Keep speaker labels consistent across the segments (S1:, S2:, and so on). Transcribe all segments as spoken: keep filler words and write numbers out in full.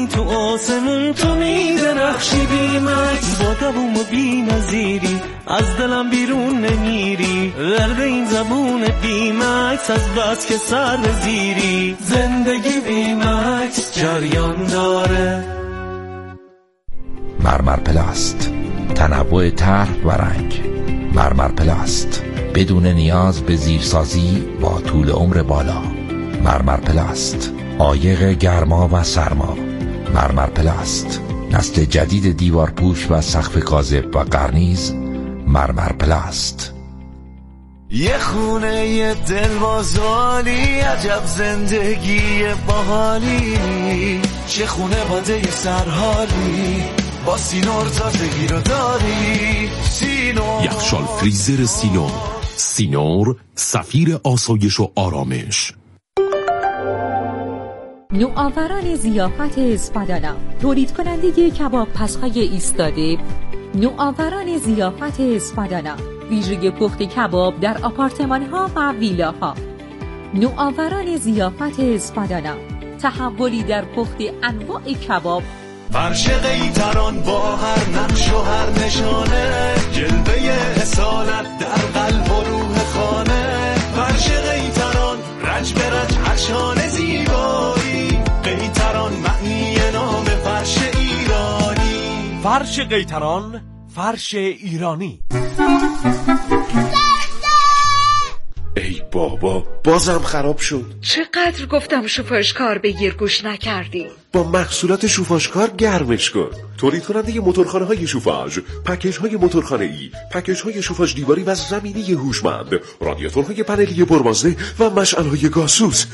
S1: میزنی تو آسمون، تو میدرخشی بیمکس با دووم و بی نظیری، از دلم بیرون نمیری، درد این زبون بیمکس از بس که سر زیری، زندگی بیمکس جریان داره.
S2: مرمر پلاست، تنوع طرح و رنگ. مرمر پلاست، بدون نیاز به زیرسازی با طول عمر بالا. مرمر پلاست، عایق گرما و سرما. مرمر پلاست، نسل جدید دیوارپوش و سقف کاذب و قرنیز. مرمر پلاست.
S1: یه خونه یه دل بازالی، عجب زندگی باحالی، چه خونه باده یه سرحالی، با سینور تازگی رو داری. سینور
S3: یخشال فریزر سینور. سینور سفیر آسایش و آرامش.
S4: نوآوران ضیافت اسپادانا، تولید کننده کباب پزهای ایستاده. نوآوران ضیافت اسپادانا، ویژگی پخت کباب در آپارتمان‌ها و ویلاها. نوآوران ضیافت اسپادانا، تحولی در پخت انواع کباب.
S1: فرش قیتران با هر نقش و هر نشانه، جلوه اصالت در قلب و روح خانه. فرش قیتران رنج به رنج هرشانه زیبایی، قیتران معنی نام فرش ایرانی. فرش قیتران، فرش ایرانی.
S5: ای بابا بازم خراب شد.
S6: چقدر گفتم شوفاژکار بگیر گوش نکردی.
S5: با محصولات شوفاژکار گرمش کن. تولید کننده موتورخانه های شوفاژ، پکیج های موتورخانه ای، پکیج های شوفاژ دیواری و زمینی هوشمند، رادیاتورهای پنلی پربازده و مشعل های گازسوز.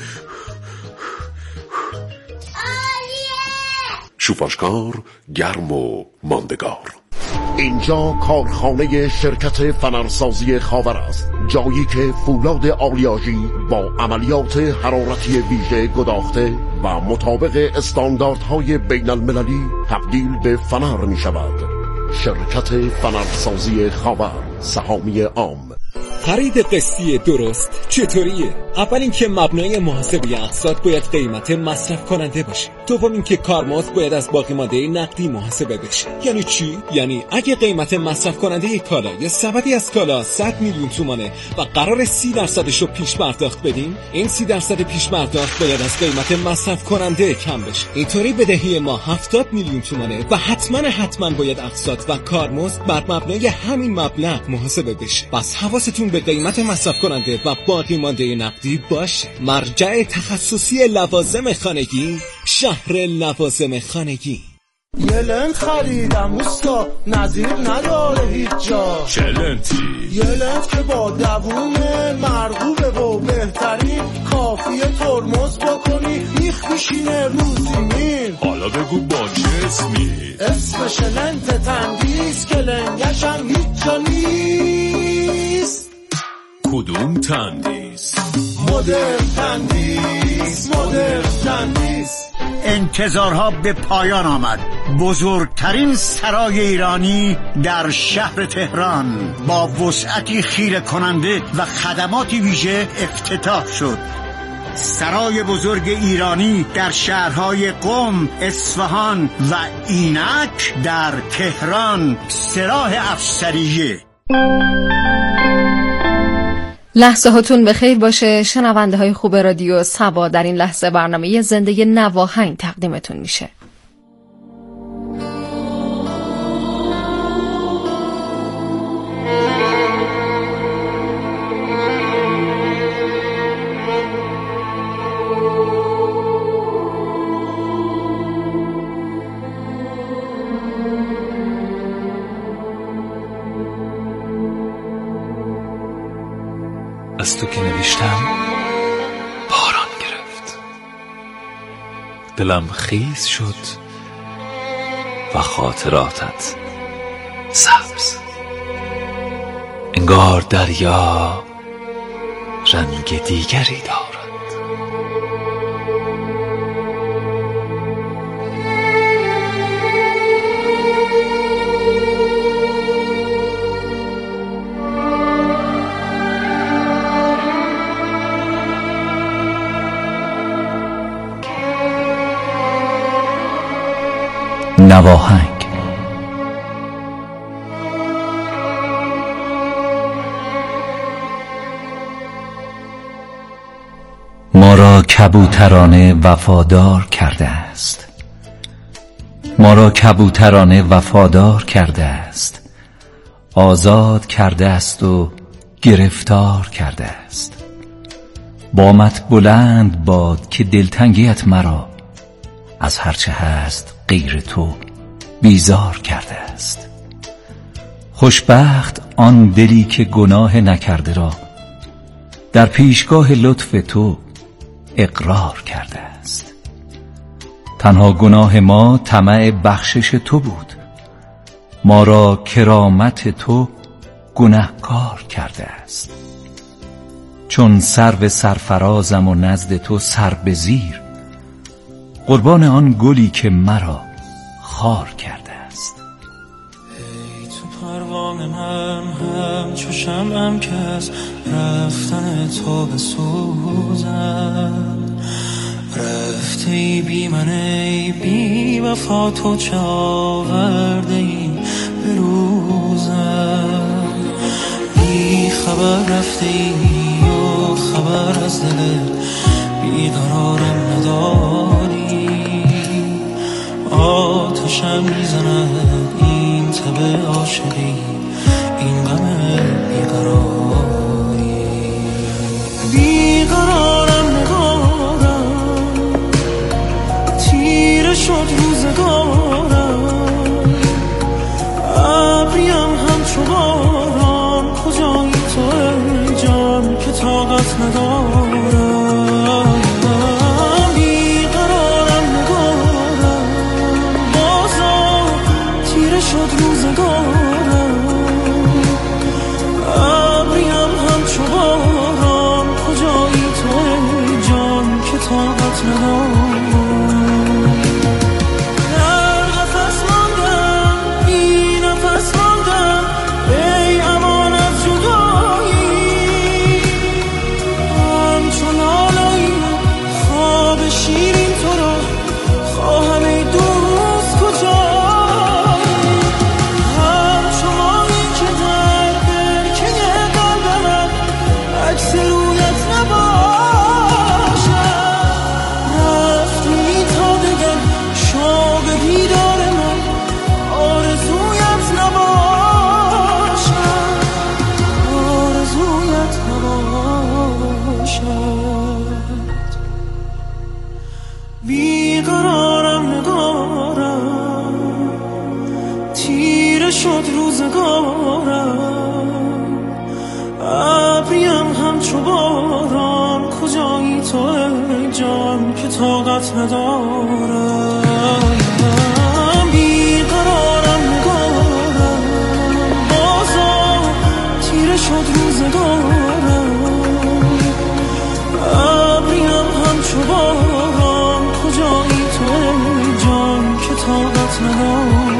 S5: شوفاژکار گرم و ماندگار.
S7: اینجا کارخانه شرکت فنرسازی خاور است، جایی که فولاد آلیاژی با عملیات حرارتی ویژه گداخته و مطابق استانداردهای بین المللی تبدیل به فنر می شود. شرکت فنرسازی خاور، سهامی عام.
S8: خرید قسطی درست چطوریه؟ اول اینکه مبنای محاسبه اقساط باید قیمت مصرف کننده باشه. دوم اینکه کارمزد باید از باقی مانده نقدی محاسبه بشه. یعنی چی؟ یعنی اگه قیمت مصرف کننده کالا یا سبدی از کالا صد میلیون تومانه و قرار سی درصدش رو پیش پرداخت بدیم، این سی درصد پیش پرداخت باید از قیمت مصرف کننده کم بشه. اینطوری بدهی ما هفتاد میلیون تومانه و حتما حتما باید اقساط و کارمزد بر مبنای همین مبلغ محاسبه بشه. بس حواستون به قیمت مصرف کننده و باقی مانده نقدی باشه. مرجع تخصصی لوازم خانگی، شهر لوازم خانگی.
S1: یه لنت خریدم اوستا، نظیر نداره هیچ جا.
S3: چه لنتی؟
S1: یه لنت که با دووم مرغوبه و بهترین، کافیه ترمز بکنی میخ میشینه روزی میل.
S3: حالا بگو با چه اسمی؟
S1: اسمش لنت تندیس که لنگشم هیچ جا نیست.
S3: کدوم تندیس؟
S1: مدرن تندیس، مدرن تندیس.
S9: انتظارها به پایان آمد. بزرگترین سرای ایرانی در شهر تهران با وسعتی خیره کننده و خدماتی ویژه افتتاح شد. سرای بزرگ ایرانی در شهرهای قم، اصفهان و اینک در تهران، سراح افسریه.
S10: لحظه هاتون بخیر باشه. شنونده های خوب رادیو سبا، در این لحظه برنامه زنده نواهنگ تقدیمتون میشه.
S1: از تو که نوشتم باران گرفت، دلم خیس شد و خاطراتت سبز. انگار دریا رنگ دیگری دارد.
S11: نواهنگ. ما را کبوترانه وفادار کرده است، ما را کبوترانه وفادار کرده است، آزاد کرده است و گرفتار کرده است. بامت بلند باد که دلتنگیت مرا از هرچه هست غیر تو بیزار کرده است. خوشبخت آن دلی که گناه نکرده را در پیشگاه لطف تو اقرار کرده است. تنها گناه ما طمع بخشش تو بود، ما را کرامت تو گنهکار کرده است. چون سرو سرفرازم و نزد تو سر به زیر، قربان آن گلی که مرا خار کرده است.
S12: ای تو پروانه من همچو شمعم که از رفتن تو بسوزم، رفته ای بی من ای بی وفا، تو چه آورده ای به روزم. بی خبر رفته ای و خبر از دل بیقرارم نداری، آتشم میزند این تب عاشقی، این غم بیقراری. بیقرارم نگارم، تیره شد روزگارم، ابریم همچو باران، کجایی تو ای جان که طاقت ندارم. بیقرارم نگارم، بازا تیره شد روزگارم، ابریم همچو باران، کجایی تو ای جان که طاقت ندارم. بیقرارم نگارم، تیره شد روزگارم، ابریم همچو باران، کجایی تو ای جان که طاقت ندارم. بیقرارم نگارم، بازا تیره شد روزگارم، ابریم همچو باران، کجایی تو ای جان که طاقت ندارم.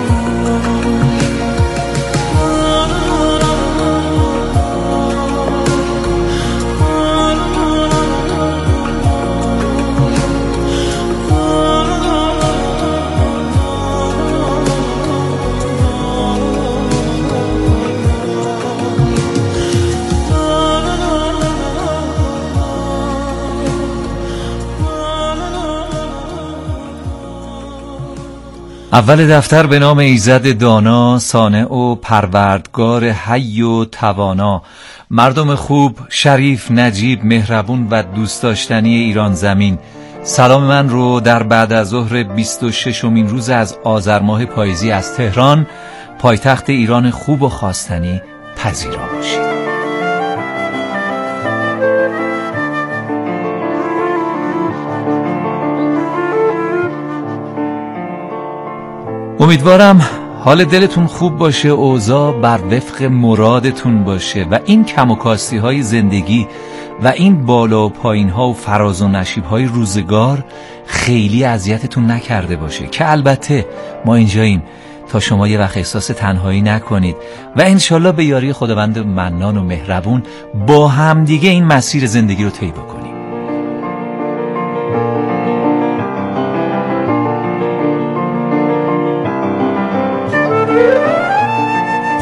S11: اول دفتر به نام ایزد دانا، صانع و پروردگار حی و توانا، مردم خوب، شریف، نجیب، مهربون و دوست داشتنی ایران زمین. سلام من رو در بعد از ظهر بیست و ششمین روز از آذر ماه پاییزی از تهران، پایتخت ایران خوب و خواستنی، پذیرا باشید. امیدوارم حال دلتون خوب باشه، اوضاع بر وفق مرادتون باشه و این کم و کاستی های زندگی و این بالا و پایین ها و فراز و نشیب های روزگار خیلی اذیتتون نکرده باشه، که البته ما اینجاییم تا شما یه وقت احساس تنهایی نکنید و انشالله به یاری خداوند منان و مهربون با هم دیگه این مسیر زندگی رو طی بکنیم.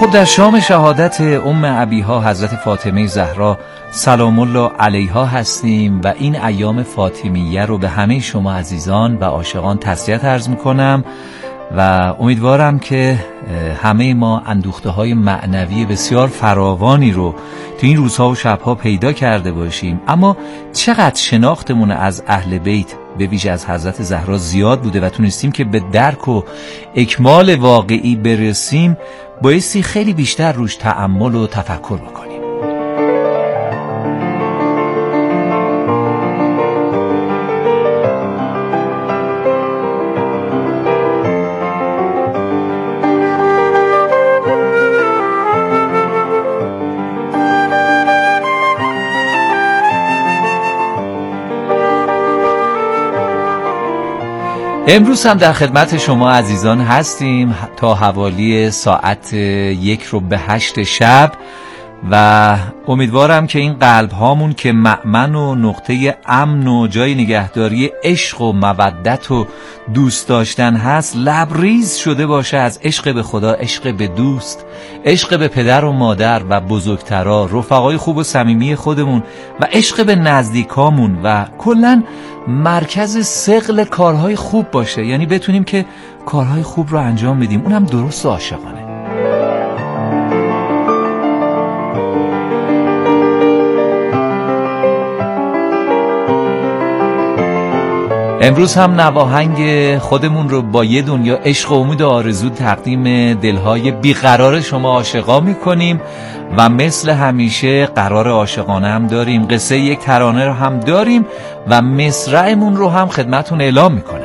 S11: خب در شام شهادت ام ابیها حضرت فاطمه زهرا سلام الله علیها هستیم و این ایام فاطمیه رو به همه شما عزیزان و عاشقان تسلیت عرض میکنم و امیدوارم که همه ما اندوخته های معنوی بسیار فراوانی رو تو این روزها و شبها پیدا کرده باشیم. اما چقدر شناختمون از اهل بیت به ویژه از حضرت زهرا زیاد بوده و تونستیم که به درک و اکمال واقعی برسیم، بایستی خیلی بیشتر روش تأمل و تفکر بکنیم. امروز هم در خدمت شما عزیزان هستیم تا حوالی ساعت یک رو به هشت شب و امیدوارم که این قلب هامون که مأمن و نقطه امن و جای نگهداری عشق و مودت و دوست داشتن هست لبریز شده باشه از عشق به خدا، عشق به دوست، عشق به پدر و مادر و بزرگترا، رفقای خوب و صمیمی خودمون و عشق به نزدیکامون و کلاً مرکز ثقل کارهای خوب باشه، یعنی بتونیم که کارهای خوب رو انجام بدیم، اونم درست و عاشقانه. امروز هم نواهنگ خودمون رو با یه دنیا عشق و امید و آرزو تقدیم دلهای بیقرار شما عاشقا میکنیم و مثل همیشه قرار عاشقانه هم داریم، قصه یک ترانه رو هم داریم و مصرعمون رو هم خدمتون اعلام میکنم.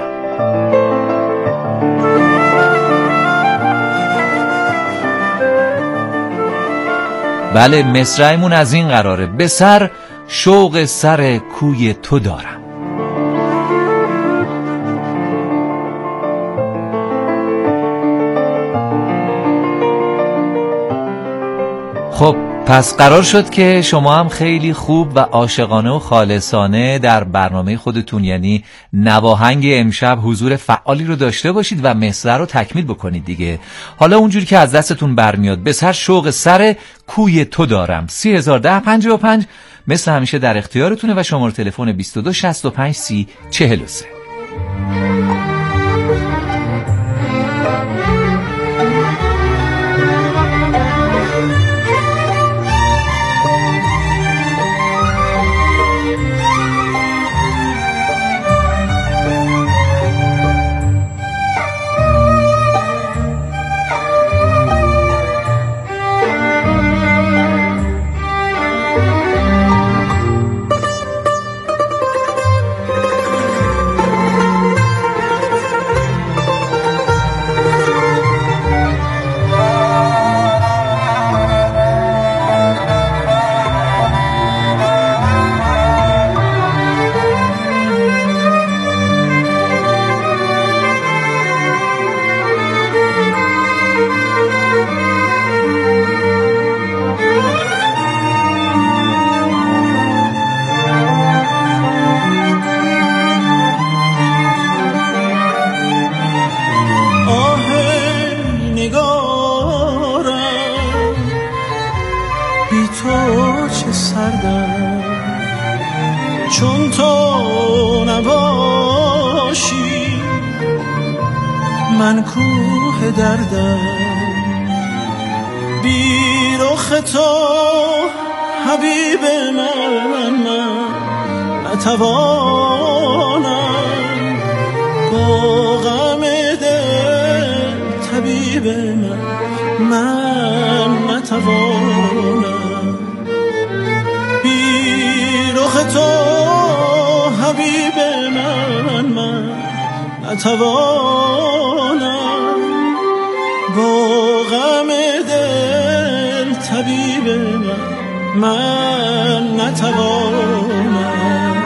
S11: بله، مصرعمون از این قراره: به سر شوق سر کوی تو دارم. خب پس قرار شد که شما هم خیلی خوب و عاشقانه و خالصانه در برنامه خودتون یعنی نواهنگ امشب حضور فعالی رو داشته باشید و مصرع رو تکمیل بکنید دیگه. حالا اونجوری که از دستتون برمیاد، به سر شوق سر کوی تو دارم. سی هزار ده پنجاه و پنج مثل همیشه در اختیارتونه و شماره تلفن بیست و دو شصت و پنج سی چهل و سه.
S12: چون تو نباشی من کوه دردم، بی رخ تو حبیب من من نتوانم، با غم دل طبیب من من نتوانم، بی رخ تو حبیب من من نتوانم، با غم دل طبیب من من نتوانم.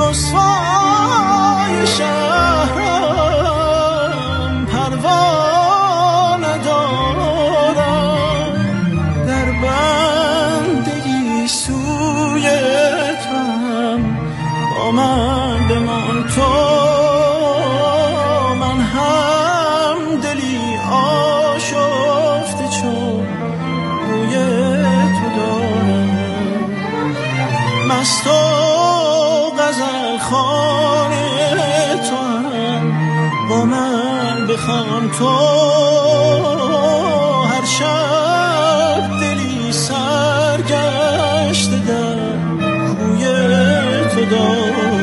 S12: رسوای شهرم پروا ندارم، در بندگی سوی توام با من بمان تو، من هم دلی آشفته چون روی تو دارم، مست و غزل خانه تو هم با من بخوان تو، هر شب دلی سرگشته در کوی تو دارم.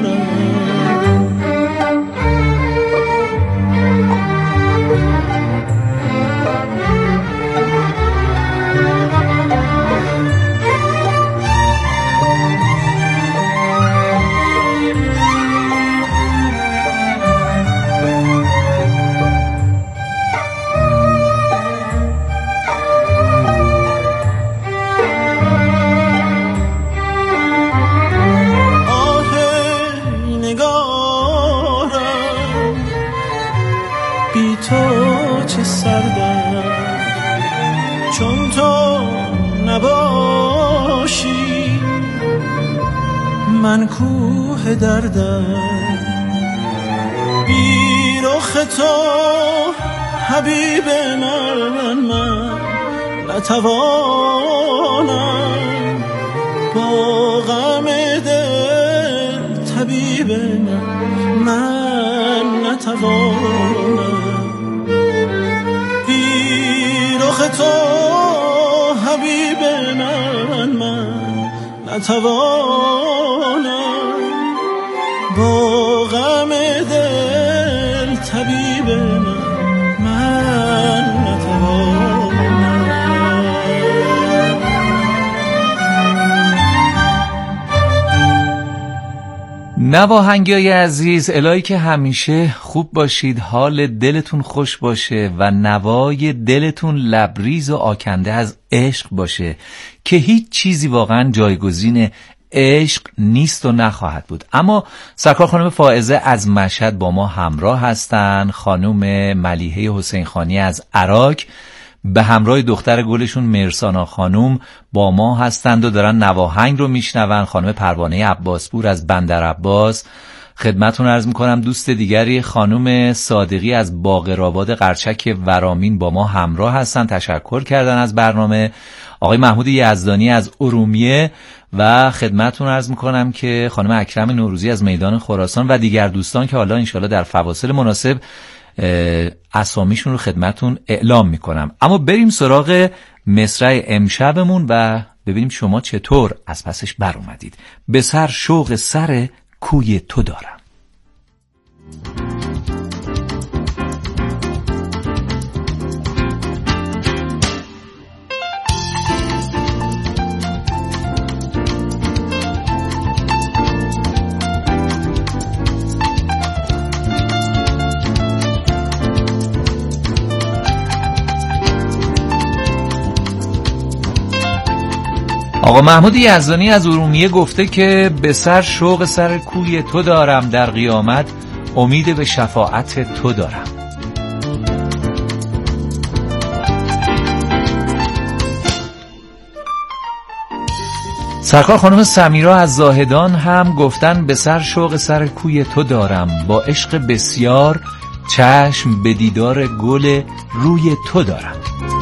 S12: چون تو نباشی من کوه دردم، بی رخ تو حبیب من من نتوانم، با غم دل طبیب من من نتوانم، بی رخ تو حبیب من من نتوانم، با غم دل طبیب من من نتوانم.
S11: نواهنگیای عزیز، الهی که همیشه خوب باشید، حال دلتون خوش باشه و نوای دلتون لبریز و آکنده از عشق باشه که هیچ چیزی واقعا جایگزین عشق نیست و نخواهد بود. اما سرکار خانم فائزه از مشهد با ما همراه هستن، خانم ملیحه حسین خانی از عراق به همراه دختر گلشون مرسانا خانم با ما هستند و دارن نواهنگ رو میشنون. خانم پروانه عباسپور از بندر عباس خدمتون عرض میکنم. دوست دیگری خانم صادقی از باقرآباد قرچک ورامین با ما همراه هستن، تشکر کردن از برنامه. آقای محمود یزدانی از ارومیه و خدمتون عرض میکنم که خانم اکرم نوروزی از میدان خراسان و دیگر دوستان که حالا انشالله در فواصل مناسب اسامیشون رو خدمتون اعلام میکنم. اما بریم سراغ مصرع امشبمون و ببینیم شما چطور از پسش بر اومدید. به سر شوق سر کوی تو دارم. آقا محمود یزدانی از ارومیه گفته که به سر شوق سر کوی تو دارم، در قیامت امید به شفاعت تو دارم. سرکار خانم سمیرا از زاهدان هم گفتن به سر شوق سر کوی تو دارم، با عشق بسیار چشم به دیدار گل روی تو دارم.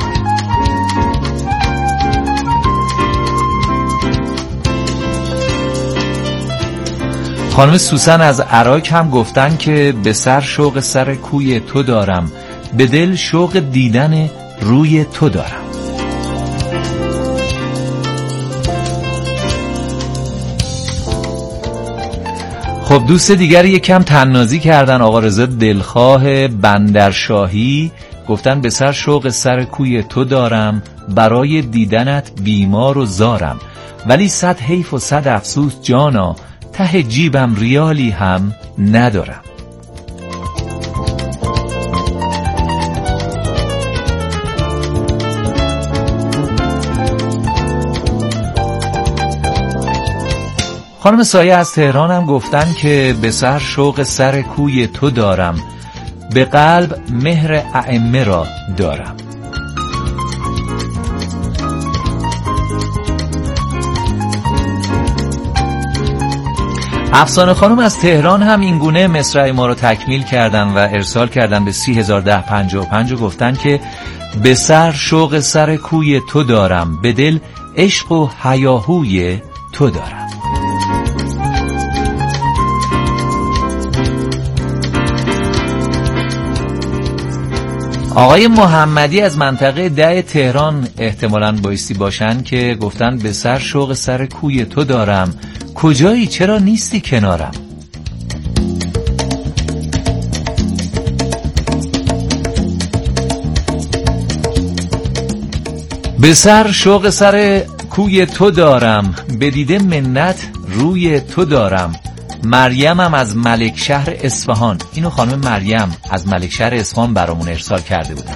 S11: خانم سوسن از عراق هم گفتن که به سر شوق سر کوی تو دارم، به دل شوق دیدن روی تو دارم. خب دوست دیگر یکم تنازی کردن. آقا رضا دلخواه بندرشاهی گفتن به سر شوق سر کوی تو دارم، برای دیدنت بیمار و زارم، ولی صد حیف و صد افسوس جانا، ته جیبم ریالی هم ندارم. خانم سایه از تهران هم گفتن که به سر شوق سر کوی تو دارم، به قلب مهر ائمه را دارم. افسانه خانم از تهران هم این گونه مصرع ما رو تکمیل کردن و ارسال کردن به سی هزار ده پنجاه و پنج و گفتن که به سر شوق سر کوی تو دارم، به دل عشق و هیاهوی تو دارم. آقای محمدی از منطقه ده تهران احتمالاً بایستی باشن که گفتن به سر شوق سر کوی تو دارم، کجایی چرا نیستی کنارم. به سر شوق سر کوی تو دارم، به دیده منت روی تو دارم. مریمم از ملک شهر اصفهان. اینو خانم مریم از ملک شهر اصفهان برامون ارسال کرده بودن.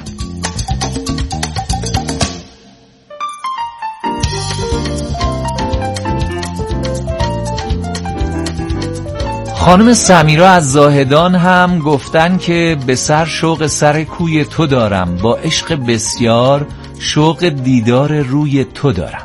S11: خانم سمیرا از زاهدان هم گفتن که به سر شوق سر کوی تو دارم، با عشق بسیار شوق دیدار روی تو دارم.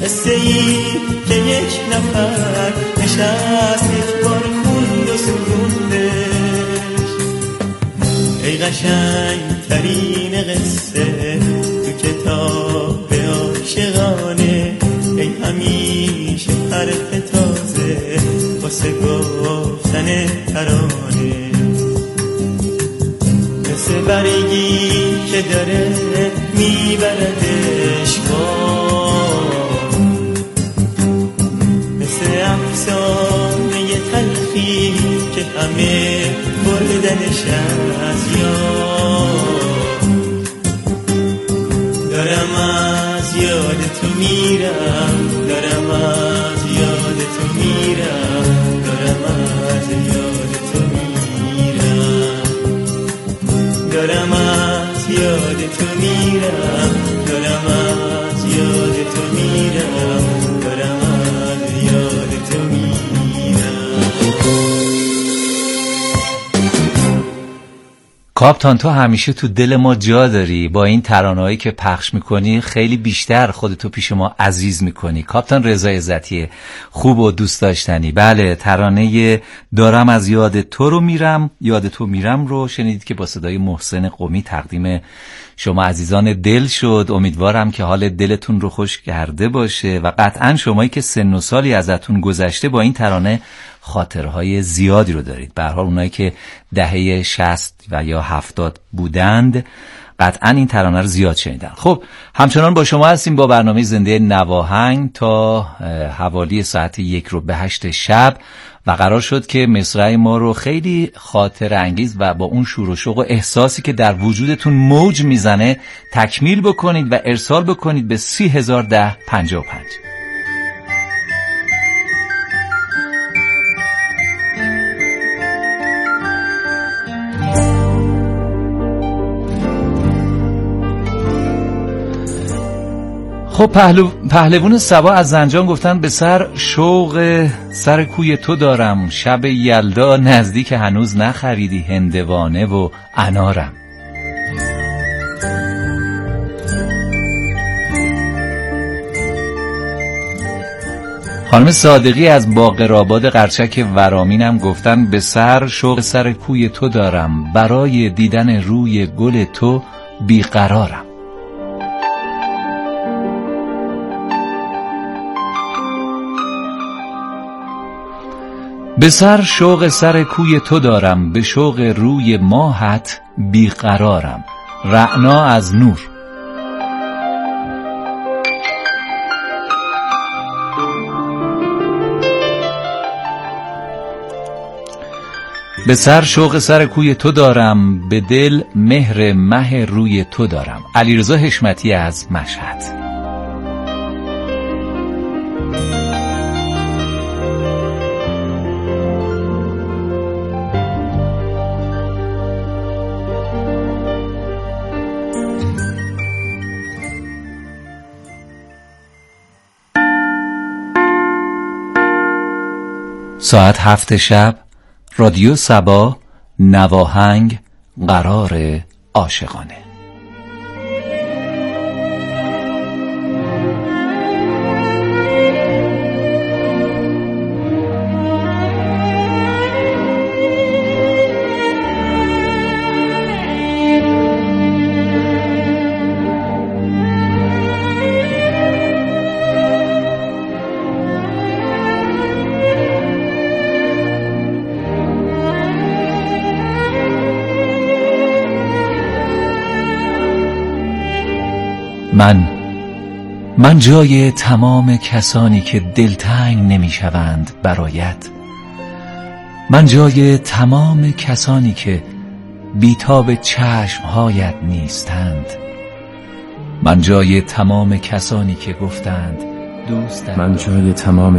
S12: قصه ای که یک نفر نشست یک بار خوند و سروندش. ای قشنگ ترین قصه تو کتاب عاشقانه، ای همیشه حرف تازه واسه گفتن ترانه. مثل برگی که داره میبردش بار، مثل افسانه تلخی که همه بردنش از یاد. دارم از یاد تو میرم، دارم از یاد تو میرم، دارم از یاد تو میرم، دارم از یاد تو میرم، دارم از یاد تو میرم، دارم از یاد تو میرم.
S11: کاپتان تو همیشه تو دل ما جا داری، با این ترانه‌هایی که پخش میکنی خیلی بیشتر خودتو پیش ما عزیز میکنی. کاپتان رضا عزتی خوب و دوست داشتنی. بله، ترانه دارم از یاد تو رو میرم، یاد تو میرم رو شنیدید که با صدای محسن قمی تقدیم شما عزیزان دل شد. امیدوارم که حال دلتون رو خوش کرده باشه و قطعا شمایی که سن و سالی ازتون گذشته با این ترانه خاطرهای زیادی رو دارید. به هر حال اونایی که دهه شصت و یا هفتاد بودند قطعا این ترانه رو زیاد شنیدن. خب همچنان با شما هستیم با برنامه زنده نواهنگ تا حوالی ساعت یک رو به هشت شب و قرار شد که مصرع ما رو خیلی خاطر انگیز و با اون شور و شوق و احساسی که در وجودتون موج میزنه تکمیل بکنید و ارسال بکنید به سی هزار ده پنجاه و پنج. خب پهلو پهلوان سبا از زنجان گفتن به سر شوق سر کوی تو دارم، شب یلدا نزدیک هنوز نخریدی هندوانه و انارم. خانم صادقی از باقرآباد قرچک ورامینم گفتن به سر شوق سر کوی تو دارم، برای دیدن روی گل تو بیقرارم. به سر شوق سر کوی تو دارم، به شوق روی ماهت بیقرارم. رعنا از نور. به سر شوق سر کوی تو دارم، به دل مهر مه روی تو دارم. علیرضا حشمتی از مشهد. ساعت هفت شب، رادیو سبا، نواهنگ، قرار عاشقانه. من من جای تمام کسانی که دلتنگ نمی شوند برایت، من جای تمام کسانی که بیتاب چشمهایت نیستند، من جای تمام کسانی که گفتند دوست، من جای تمام